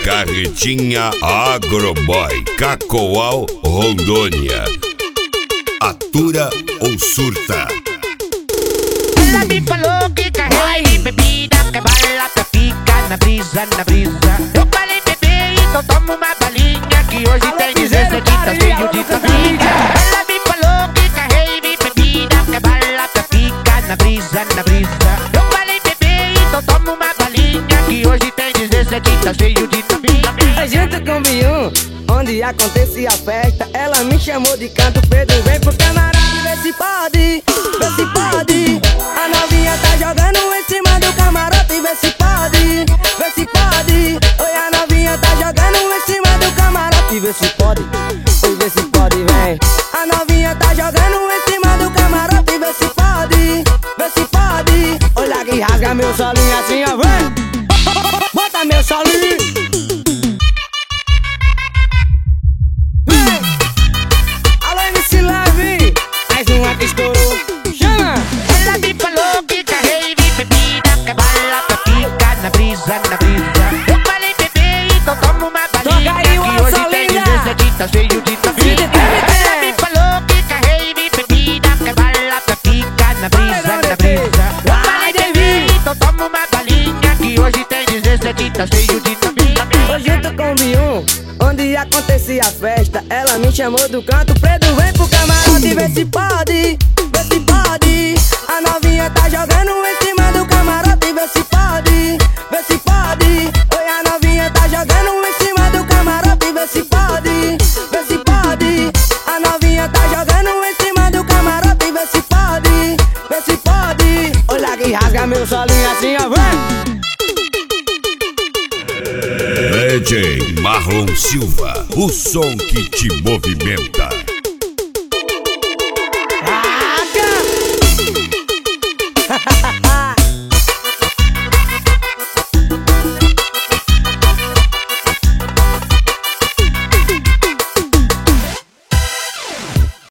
Carretinha Agroboy, Cacoal, Rondônia. Atura ou surta? Ela me falou que carrega e bebida, que bala, que fica na brisa, na brisa. Eu falei, bebê, então toma uma balinha, que hoje tem 16 dias cheio de tampinha. Ela me falou que carrega e bebida, que bala, que fica na brisa, na brisa. Eu falei, bebê, então toma uma balinha, que hoje tem 16 dias cheio de tampinha. A gente combinou onde acontecia a festa. Ela me chamou de canto, Pedro, vem pro camarote, vê se pode, vê se pode. A novinha tá jogando em cima do camarote, vê se pode, vê se pode. Oi, a novinha tá jogando em cima do camarote, vê se pode, oi, vê se pode, vem. A novinha tá jogando em cima do camarote, vê se pode, vê se pode. Olha que rasga meu solinho assim, ó, vem. Bota meu solinho. Ela me falou que carrega e bebida, que bala, que fica na brisa, na brisa. Eu falei, bebê, então toma uma balinha, que hoje tem 16 dias cheio de tampinha. Ela me falou que carrega e bebida, que bala, que fica na brisa, na brisa. Eu falei, bebê, então toma uma balinha, que hoje tem 16 dias cheio de tampinha. Hoje eu tô com Bion, onde acontecia a festa. Ela me chamou do canto, Pedro, vem pro camarote, vê se pode, vê se pode. A novinha tá jogando em cima do camarote, vê se pode, vê se pode. Oi, a novinha tá jogando em cima do camarote, vê se pode, vê se pode. A novinha tá jogando em cima do camarote, vê se pode, vê se pode. Olha que rasga meu solinho assim, ó, vem. DJ Marlon Silva, o som que te movimenta.